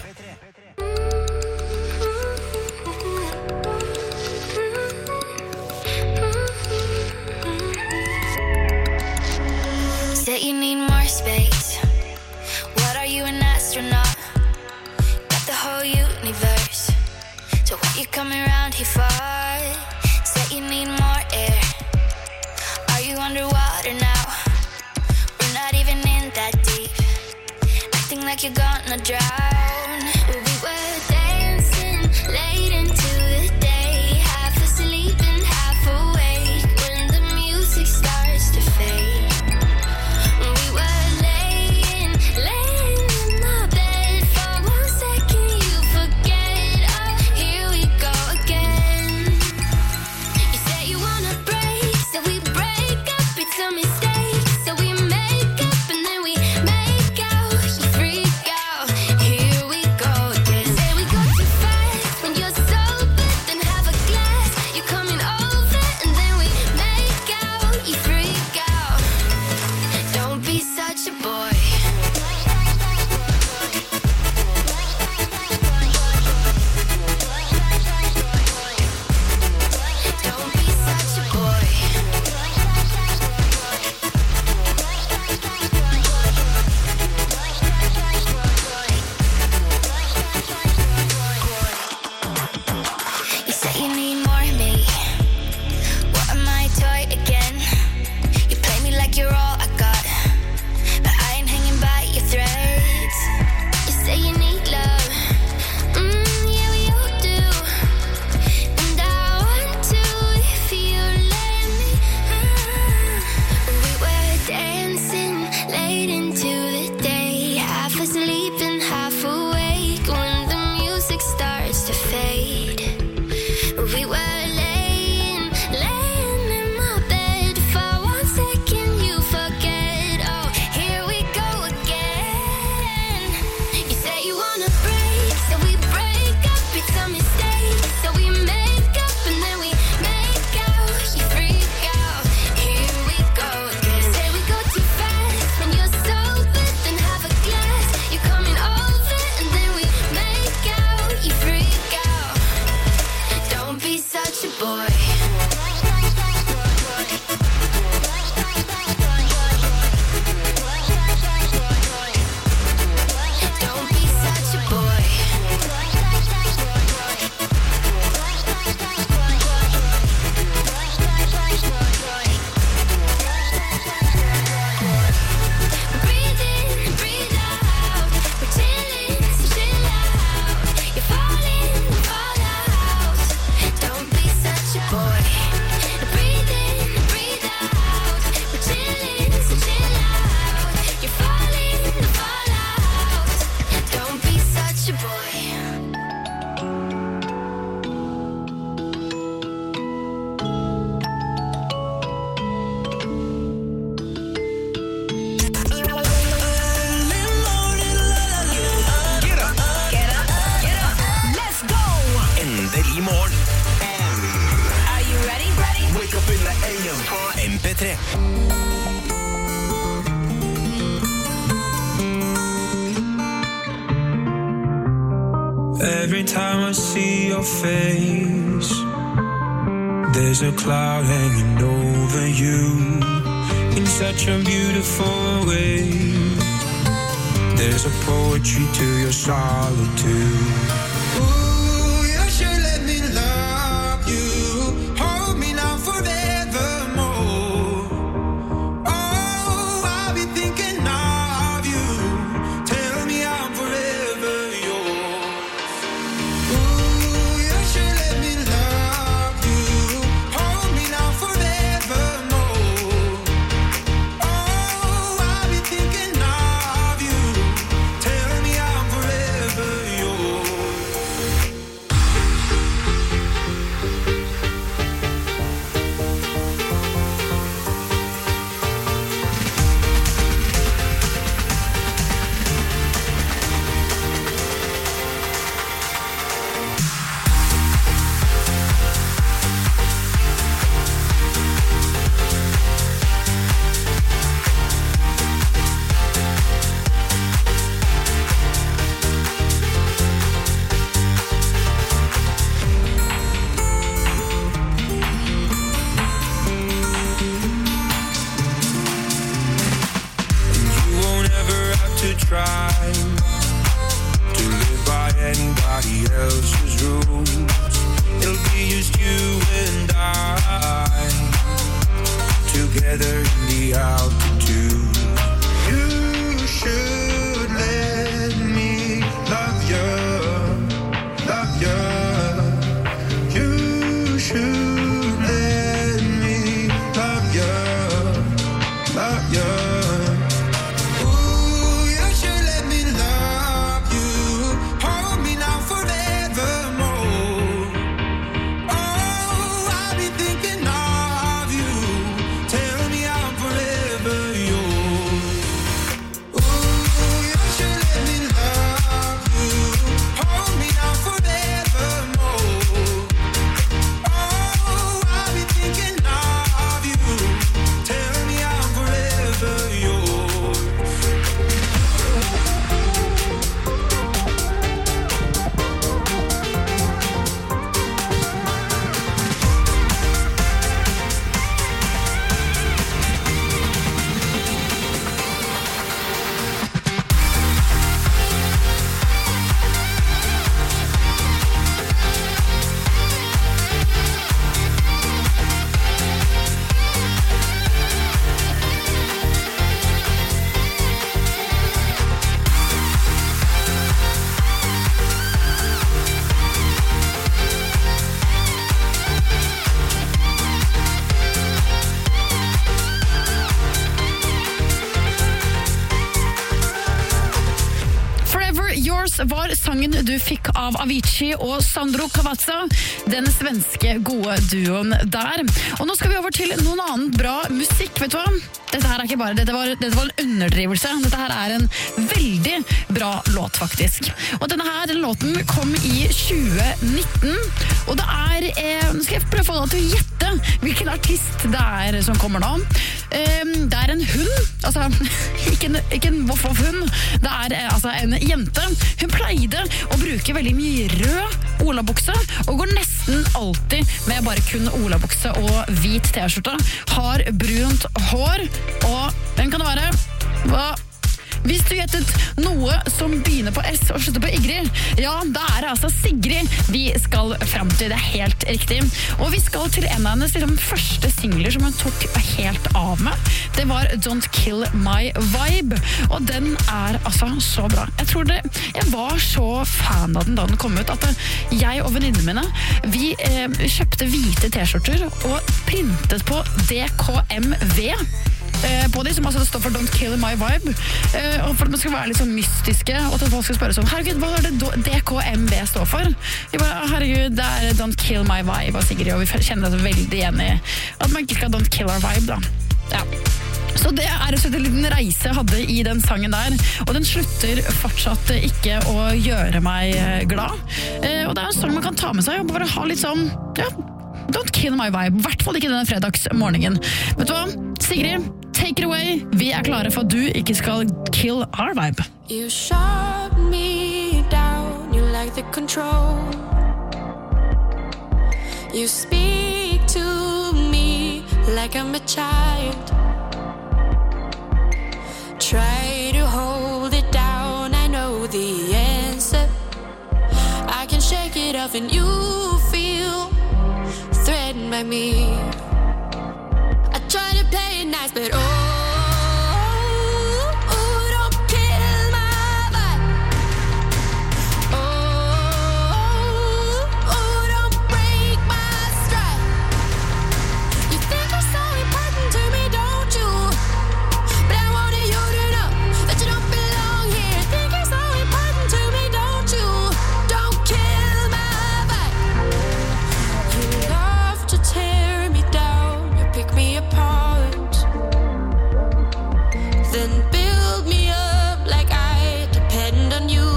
S8: Say you need more space. What are you, an astronaut? Got the whole universe. So what you coming around here for? Say you need more air. You underwater now. We're not even in that deep. Acting like you're gonna drown. We were dancing late into the day, half asleep and half awake when the music starts to fade. We were laying in my bed for 1 second. You forget. Oh, here we go again. You say you wanna break, so we break. It's a mistake, so we make up and then we make out. You freak out, here we go again. Say we go too fast when you're sober, then have a glass. You're coming over and then we make out. You freak out, don't be such a boy. Don't be such a boy. You say you need more of me. What am I, a toy again? You play me like you're all I got, but I ain't hanging by your threads. You say you need love. Yeah, we all do. And I want to if you let me. We were dancing late into the day, half asleep and half awake when the music starts to fade. We were laying in my bed for 1 second. You forget. Oh, here we go again. You say you wanna break, so we break up. It's a mistake, so we make up and then we make out. You freak out, here we go again. Say we go too fast when you're sober, then have a glass. You're coming over and then we make out. You freak out, don't be such a boy. Don't be such a boy. Breathe in, breathe out. We're chilling, so chill out. You're falling, fall out. Don't be such a boy.
S4: P3.
S15: Every time I see your face, there's a cloud hanging over you in such a beautiful way. There's a poetry to your solitude.
S1: Ooh, you should let me love you. Hold me now forevermore. Oh, I'll be thinking of you. Tell me I'm forever yours. Ooh, you should let me love you. Hold me now forevermore. Oh, I'll be thinking of you. Tell me I'm forever yours.
S15: You won't ever have to try to live by anybody else's rules. It'll be just you and I together in the altitude.
S1: You should let me love you, love you. You should let me love you, love you. Ooh, you should let me love you. Hold me now forevermore. Oh, I'll be thinking of you. Tell me I'm forever yours. Ooh, you should let me love you. Hold me now forevermore. Oh, I'll be thinking of you. Tell me I'm forever yours.
S2: Forever Yours var sangen du fikk av Avicii og Sandro Cavazza, den svenske gode duoen der. Og nå skal vi over til noen annen bra musikk, vet du hva? Dette her er ikke bare, dette var en underdrivelse. Dette her er en veldig bra låt, faktisk. Og denne her, den låten kom i 2019, og det er, nå skal jeg prøve å få deg til å gjette hvilken artist det er som kommer nå. Det er en hund, altså ikke en voff-voff-hund, det er altså en jente. Hun pleide å bruke veldig mye rød olabukse, og går nesten alltid med bare kun olabukse og hvit t-skjorte. Har brunt hår, og hvem kan det være? Hva? Hvis du gjettet noe som begynner på S og slutter på Y, ja, da er det altså Sigrid vi skal frem til. Det er helt riktig. Og vi skal til en av hennes første singler som hun tok helt av med. Det var Don't Kill My Vibe, og den er altså så bra. Jeg var så fan av den da den kom ut, at jeg og venninnene mine, vi kjøpte hvite t-skjorter og printet på DKMV på de, som altså står for Don't Kill My Vibe, og for at man skal være litt sånn mystiske, og at folk skal spørre sånn, herregud, hva er det DKMV står for? Jeg bare, herregud, det er Don't Kill My Vibe av Sigrid, og vi kjenner oss veldig igjen i at man ikke skal Don't Kill Our Vibe da. Ja. Så det er en liten reise jeg hadde i den sangen der, og den slutter fortsatt ikke å gjøre meg glad. Og det er en sang man kan ta med seg og bare ha litt sånn, ja, Don't Kill kill my vibe. I hvert fall ikke denne fredagsmorgenen. Vet du hva? Sigrid, take it away. Vi klare for at du ikke skal kill our vibe.
S8: You shut me down, you like the control. You speak to me like I'm a child. Try to hold it down, I know the answer. I can shake it off and you feel threatened by me. I try to play it nice, but don't kill my vibe. Don't break my stride. You think you're so important to me, don't you? But I wanted you to know that you don't belong here. Think you're so important to me, don't you? Don't kill my vibe. You love to tear me down, you pick me apart, then build me up like I depend on you.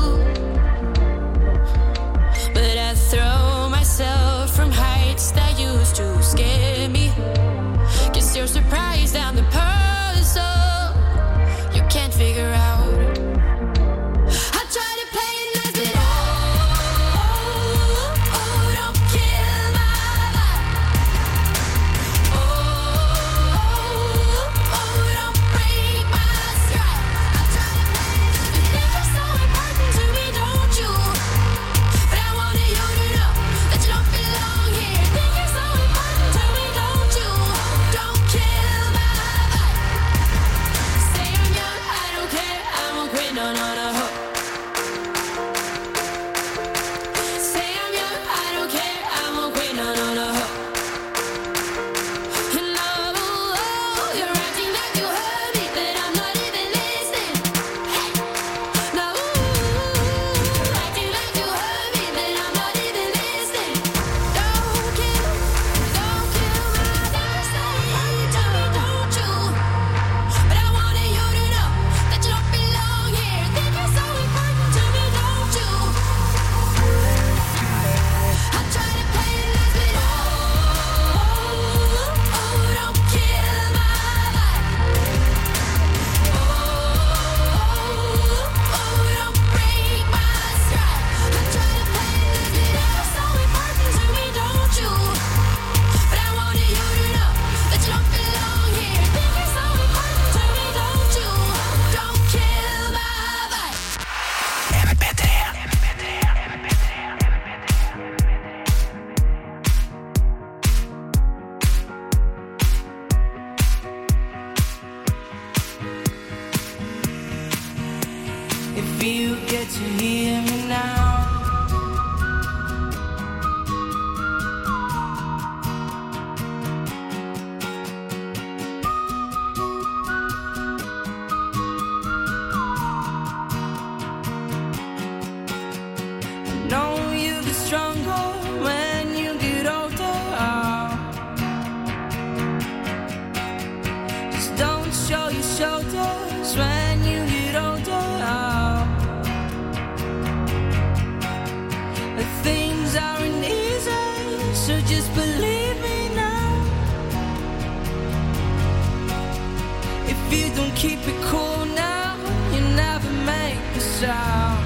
S8: But I throw myself from heights that used to scare me. Guess you're surprised I'm the puzzle you can't figure out. I try to play it nice, but don't kill my vibe. Don't break my stride. I try to play it nice, you think you're so important to me, don't you? But I wanted you to know that you don't belong here. Think you're so important to me, don't you? Don't kill my vibe. Say I'm young, I don't care, I won't quit, no, no, no. Say I'm young, I don't care, I won't quit, no, no, no. No, you're acting like you heard me, but I'm not even listening. No, acting like you heard me, but I'm not even listening. Don't kill my vibe. Say to me, don't you? But I wanted you to know that you don't belong here. Think you're so important to me, don't you? I try to play it nice, but don't kill my vibe. Don't break my stride. I try to play it nice, but you're so important to me, don't you? But I wanted you to know that you don't belong here. Think you're so important to me, don't you? Don't kill my vibe.
S14: If you get to hear me now, I know you'll be stronger when you get older. Just don't show your shoulders when you get older. Things aren't easy, so just believe me now. If you don't keep it cool now, you never make a sound.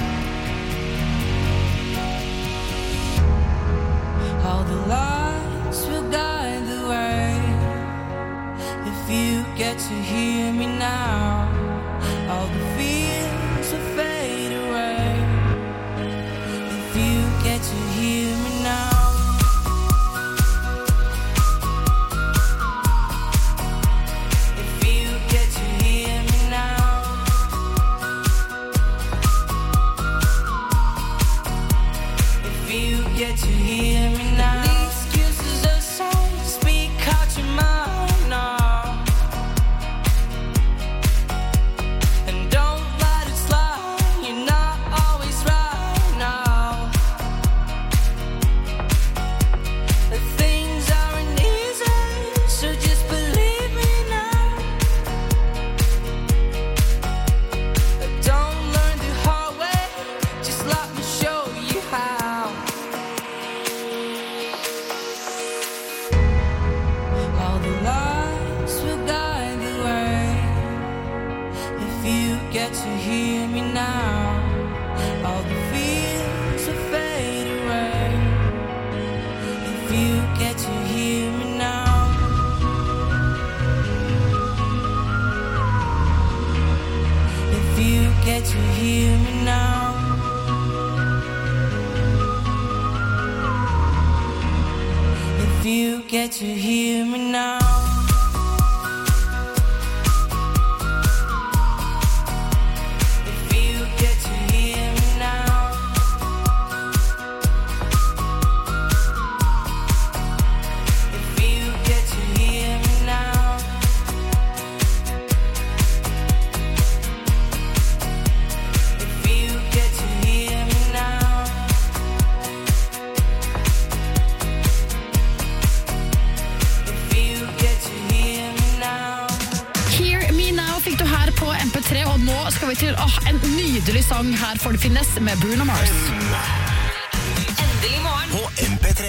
S14: All the lights will guide the way. If you get to hear me now, all the fears will fade away. If you get to hear me now, if you get to hear me now, if you get to hear me now, the excuses aside, speak out your mind now.
S10: to hear me now, all the fears will fade away. If you get to hear me now, if you get to hear me now, if you get to hear me now.
S2: Skal vi til en nydelig sang her for det finnes med Bruno Mars.
S7: Endelig morgen
S4: på MP3.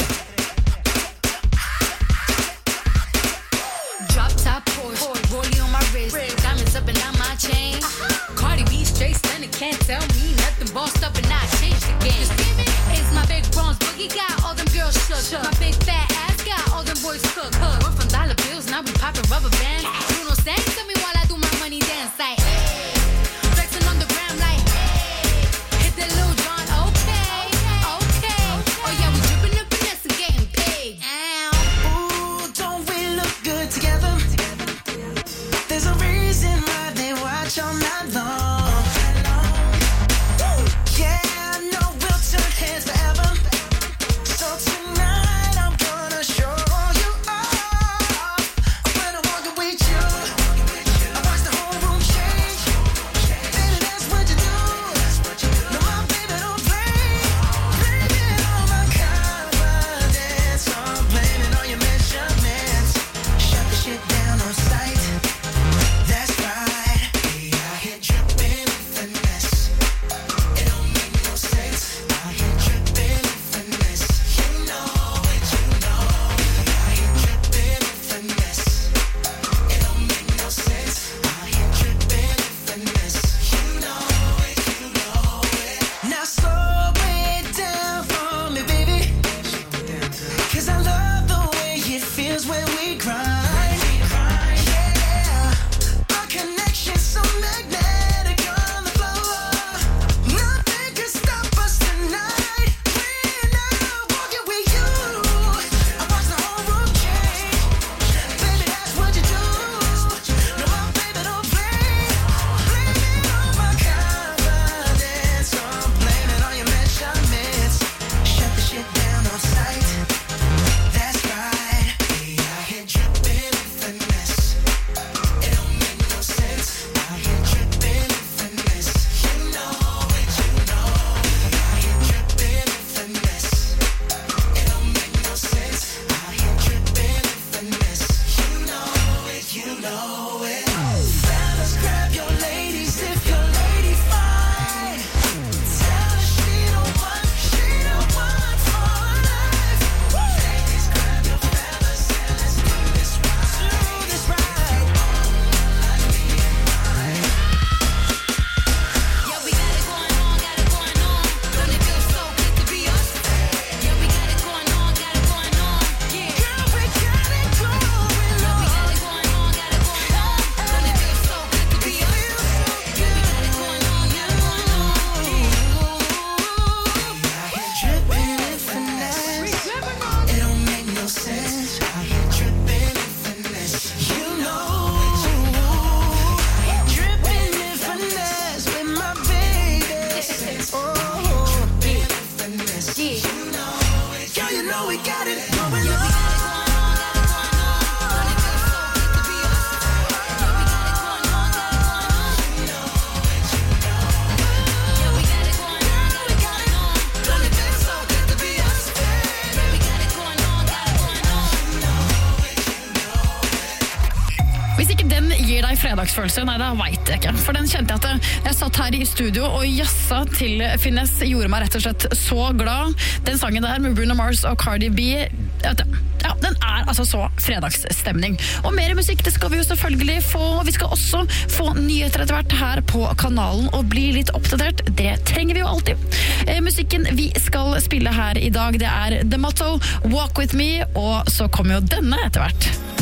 S8: Drop top Porsche, rollie on my wrist, diamonds up and down my chain. Cardi B straight stunning, can't tell me nothing. Bossed up and I changed the game. It's my big bronze boogie, got all them girls shook. My big fat ass got all them boys cooked. We're from dollar bills, now we popping rubber bands. Bruno sang to me while I do my money dance like. On the ground like, hit that Lil Jon, okay. Oh yeah, we dripping up and that's getting paid.
S14: Ooh, don't we look good together? There's a reason why they watch all night long. Yeah, I know we'll turn heads forever. So tonight I'm gonna show you off. When I walk with you, I watch the whole room change. Baby, that's what you do. No, my baby don't play. Blame it on my confidence. I'm blaming on your measurements. Shut the shit down on sight. That's right. Yeah, I hit dripping finesse. It don't make no sense. I hit dripping finesse. You know it, you know. I hit dripping finesse. It don't make no sense. I hit dripping finesse. You know it, you know it. Now slow it down for me, baby. 'Cause I love the way it feels when we grind. Yeah, our connection's so magnetic on the floor. Nothing can stop us tonight. When I'm walking with you, I watch the whole room change. Baby, that's what you do. No, my baby don't play. Blame it on my confidence. I'm blaming on your measurements. Shut the shit down on sight. That's right. Yeah, I hit dripping finesse. It don't make no sense. I hit dripping finesse. You know it, you know. I hit dripping finesse. It don't make no sense. I hit dripping finesse. You know it, you know it. Fellas, grab your ladies if your lady fine. Tell her she don't want for life. Ladies, grab your fellas and let's do this right. Do this right. Like me and mine.
S8: Yeah, we got it going on. Don't it feel so good to be us? Yeah, we got it going on. Yeah,
S14: Girl, we got it going on.
S8: yeah, we got it going on. Don't it feel so good to be us? Yeah, we got it going on.
S14: I hit dripping in finesse. It don't make no sense. I hit dripping in finesse. You know. I hit dripping in finesse with my baby. Oh, dripping in finesse. You know it. Girl, you know we got it going on.
S2: Hvis ikke den gir deg fredagsfølelse, nei, da vet jeg ikke. For den kjente jeg at jeg satt her i studio og jassa til Finesse gjorde meg rett og slett så glad. Den sangen der med Bruno Mars og Cardi B, ja, den er altså så fredagsstemning. Og mer musikk, det skal vi jo selvfølgelig få. Vi skal også få nyheter etter hvert her på kanalen og bli litt oppdatert. Det trenger vi jo alltid. Musikken vi skal spille her i dag, det er The Motto, Walk With Me, og så kommer jo denne etter hvert.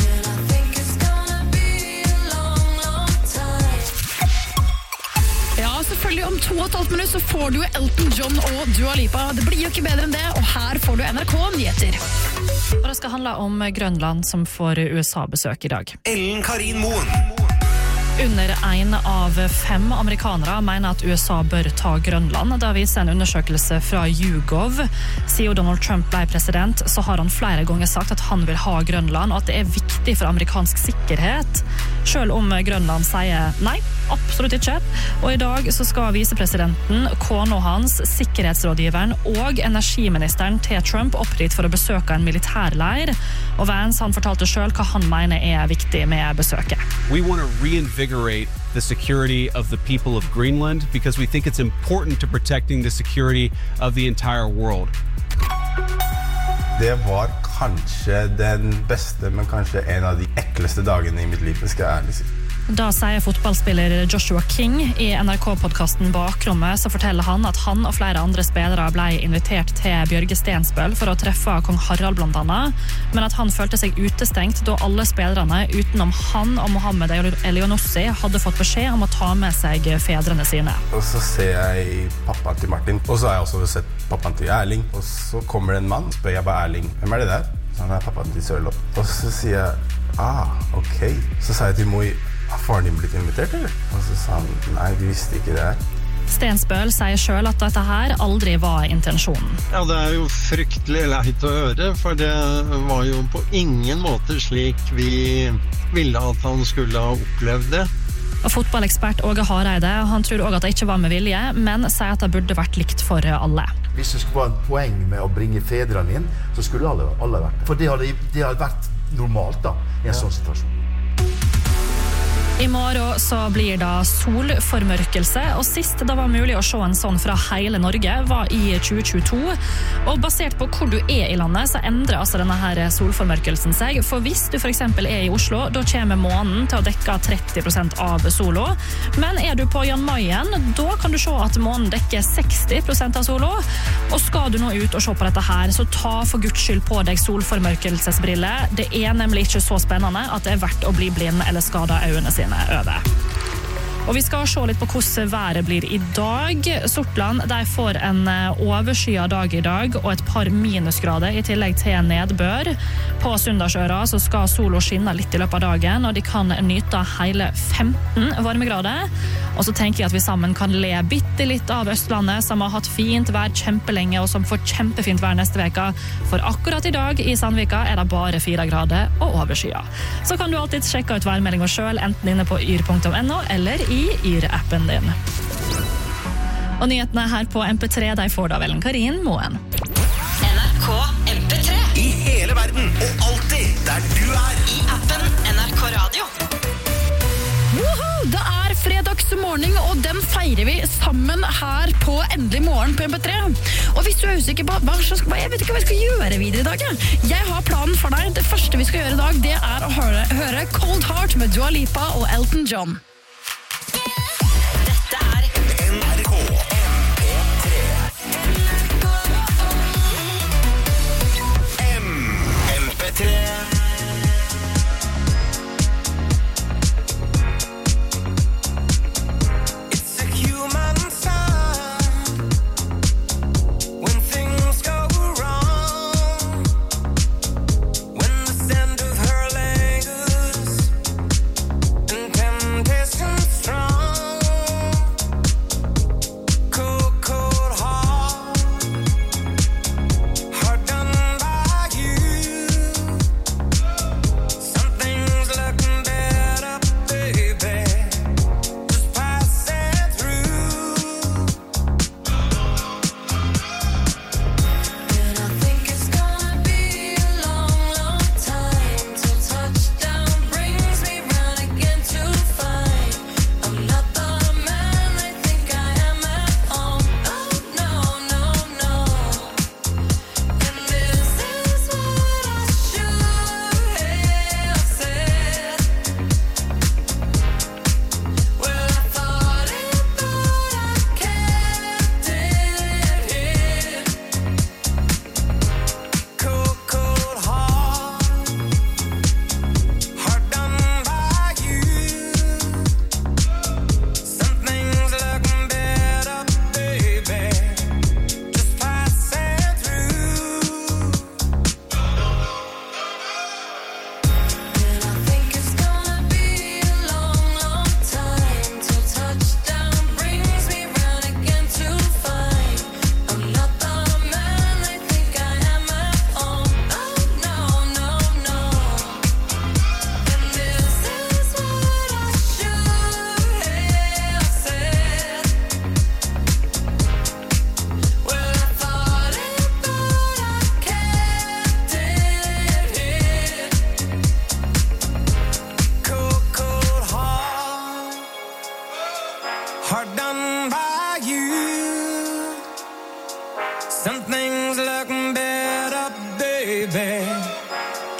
S2: Ja, selvfølgelig om 2,5 minutter så får du Elton John og Dua Lipa. Det blir jo ikke bedre enn det, og her får du NRK-nyheter.
S3: Og det skal handle om Grønland som får USA-besøk i dag.
S4: Ellen Karin Moen.
S3: Under 1 av 5 amerikanere mener at USA bør ta Grønland. Det viser en undersøkelse fra YouGov. Siden Donald Trump ble president, så har han flere ganger sagt at han vil ha Grønland, og at det er viktig for amerikansk sikkerhet. Selv om Grønland sier nei, absolutt ikke. Og i dag så skal visepresidenten, kona hans, sikkerhetsrådgiveren og energiministeren til Trump opp dit for å besøke en militærleir. Og Vance, han fortalte selv hva han mener er viktig med besøket.
S16: We want to reinvigorate the security of the people of Greenland because we think it's important to protecting the security of the entire world.
S17: Det var kanskje den beste, men kanskje en av de ekleste dagene i mitt liv, skal jeg ærlig si.
S3: Da sier fotballspiller Joshua King i NRK-podcasten Bakrommet, så forteller han at han og flere andre spillere ble invitert til Bjørge Stensbøl for å treffe kong Harald blant annet, men at han følte seg utestengt da alle spillerne utenom han og Mohammed Elionossi hadde fått beskjed om å ta med seg fedrene sine.
S17: Og så ser jeg pappaen til Martin, og så har jeg også sett pappaen til Erling, og så kommer det en mann, spør jeg bare Erling, hvem er det der? Så han er pappaen til Sørlopp. Og så sier jeg, ok. Så sa jeg til Moi, har faren din blitt invitert, eller? Og så sa han, nei, de visste ikke det her.
S3: Stensbøl sier selv at dette her aldri var intensjonen.
S18: Ja, det er jo fryktelig leit å høre, for det var jo på ingen måte slik vi ville at han skulle ha opplevd det.
S3: Og fotballekspert Åge Hareide, han tror også at det ikke var med vilje, men sier at det burde vært likt for alle.
S19: Hvis det skulle være en poeng med å bringe fedrene inn, så skulle alle vært det. For det hadde vært normalt da, i en sånn situasjon.
S3: I morgen så blir det solformørkelse, og sist det var mulig å se en sånn fra hele Norge var i 2022. Og basert på hvor du er i landet, så endrer altså denne her solformørkelsen seg. For hvis du for eksempel er i Oslo, da kommer månen til å dekke 30% av solo. Men er du på Jan Mayen, da kan du se at månen dekker 60% av solo. Og skal du nå ut og se på dette her, så ta for Guds skyld på deg solformørkelsesbriller. Det er nemlig ikke så spennende at det er verdt å bli blind eller skade øynene sine over. Og vi skal se litt på hvordan været blir i dag. Sortland, de får en overskyet dag i dag og et par minusgrader i tillegg til nedbør. På Sunndalsøra så skal solen skinne litt i løpet av dagen, og de kan nyte hele 15 varmegrader. Og så tenker jeg at vi sammen kan le bitte litt av Østlandet, som har hatt fint vær kjempelenge, og som får kjempefint vær neste veka. For akkurat i dag i Sandvika er det bare 4 grader og overskyet. Så kan du alltid sjekke ut værmeldingen selv, enten inne på yr.no eller i Yr-appen din. Og nyhetene her på MP3, de får da Ellen Karin Moen.
S7: NRK MP3.
S4: I hele verden, og alltid der du er.
S7: I appen NRK Radio.
S2: Woohoo! Det er fredagsmorgen, og den feirer vi sammen her på Endelig morgen på MP3. Og hvis du er usikker på jeg vet ikke hva jeg skal gjøre videre i dag. Jeg har planen for deg. Det første vi skal gjøre i dag, det er å høre Cold Heart med Dua Lipa og Elton John.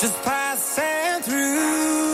S1: just passing through.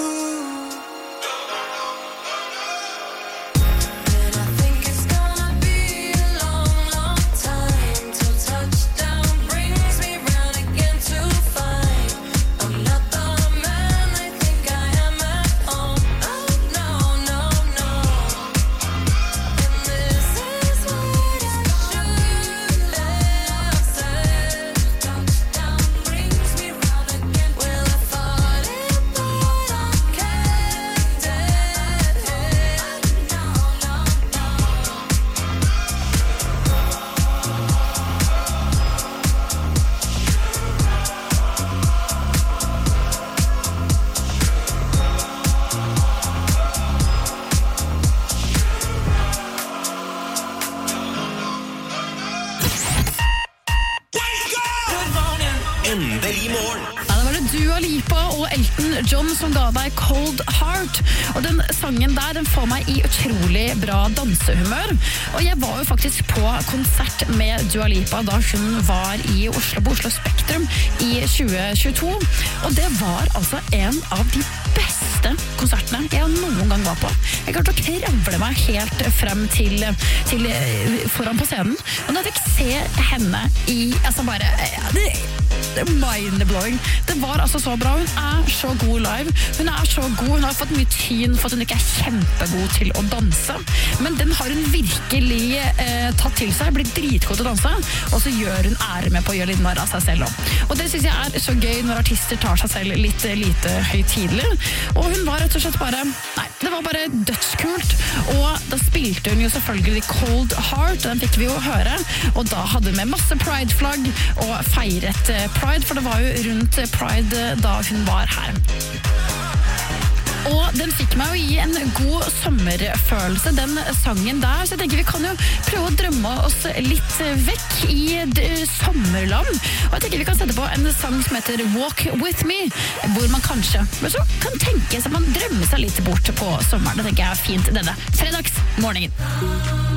S2: Dua Lipa og Elton John som ga deg Cold Heart. Og den sangen der, den får meg i utrolig bra dansehumør. Og jeg var jo faktisk på konsert med Dua Lipa da hun var i Oslo, på Oslo Spektrum i 2022. Og det var altså en av de beste konsertene jeg noen gang var på. Jeg klarte å krevle meg helt frem til foran på scenen. Og da jeg fikk se henne i, altså bare... Det er mind-blowing. Det var altså så bra. Hun er så god live. Hun er så god. Hun har fått mye tyn for at hun ikke er kjempegod til å danse. Men den har hun virkelig tatt til seg. Blir dritgod til å danse. Og så gjør hun ære med på å gjøre litt narr av seg selv også. Og det synes jeg er så gøy når artister tar seg selv litt lite høytidelig. Og hun var rett og slett bare... Nei, det var bare dødskult. Og da spilte hun jo selvfølgelig Cold Heart. Den fikk vi jo høre. Og da hadde hun med masse Pride-flagg og feiret Pride, for det var jo rundt Pride da hun var her. Og den fikk meg jo i en god sommerfølelse, den sangen der, så jeg tenker vi kan jo prøve å drømme oss litt vekk i sommerland. Og jeg tenker vi kan sette på en sang som heter Walk With Me, hvor man kanskje kan tenke seg at man drømmer seg litt bort på sommeren. Det tenker jeg er fint denne fredagsmorgenen.